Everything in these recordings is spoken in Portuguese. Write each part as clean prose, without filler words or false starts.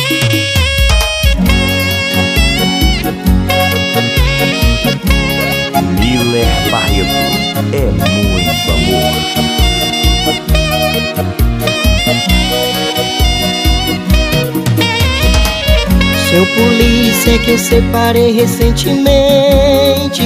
Miller Barreto, é muito amor. Seu polícia que eu separei recentemente,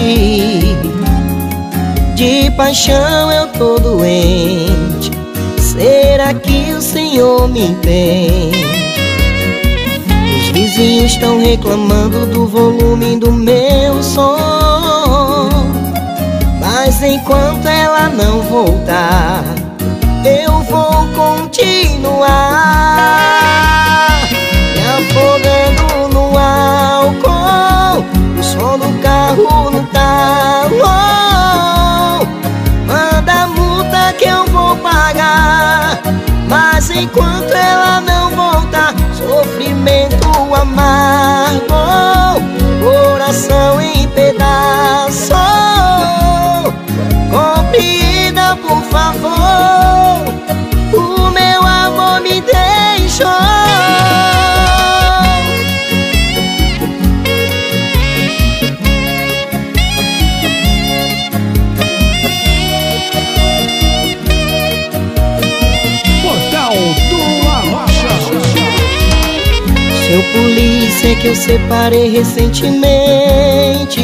de paixão eu tô doente. Será que o Senhor me entende? Os vizinhos estão reclamando do volume do meu som, mas enquanto ela não voltar, eu vou continuar me afogando no álcool, o som do carro no talo. Manda a multa que eu vou pagar, mas enquanto ela não voltar, sofrimento amargo, coração em pedaços. Compreenda, por favor, o meu amor me deixou. Seu polícia que eu separei recentemente,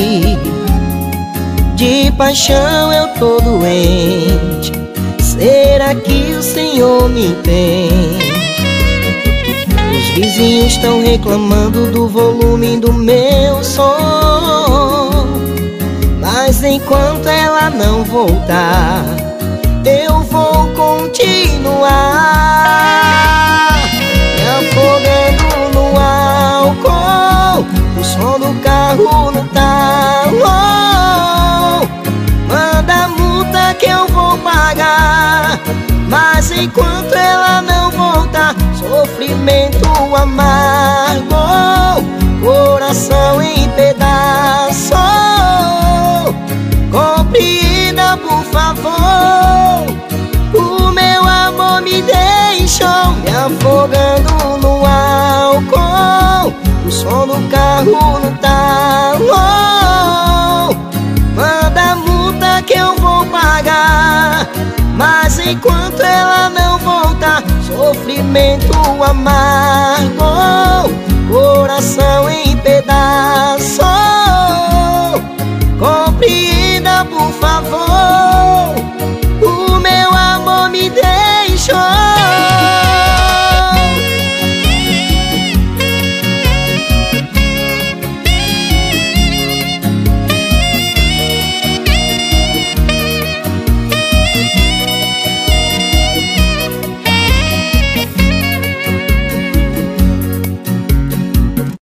de paixão eu tô doente. Será que o Senhor me entende? Os vizinhos estão reclamando do volume do meu som, mas enquanto ela não voltar, eu vou continuar me afogando no álcool, o som do carro no talo. Manda a multa que eu vou pagar, mas enquanto ela não voltar, sofrimento amargo, coração em pedaços. Compreenda, por favor, o meu amor me deixou. Me afogando no álcool, o som do carro no talo. Manda a multa que eu vou pagar, mas enquanto ela não voltar, sofrimento amargo, coração em pedaços. Compreenda, por favor,